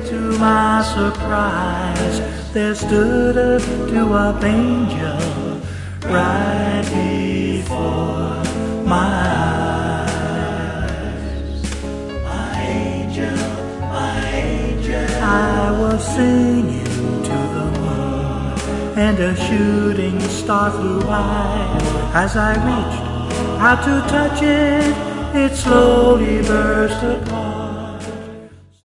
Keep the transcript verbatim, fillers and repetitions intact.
to my surprise, there stood a doo-wop angel right before my eyes. My angel, my angel. I was singing to the moon, and a shooting star flew by. As I reached out to touch it, it slowly burst apart.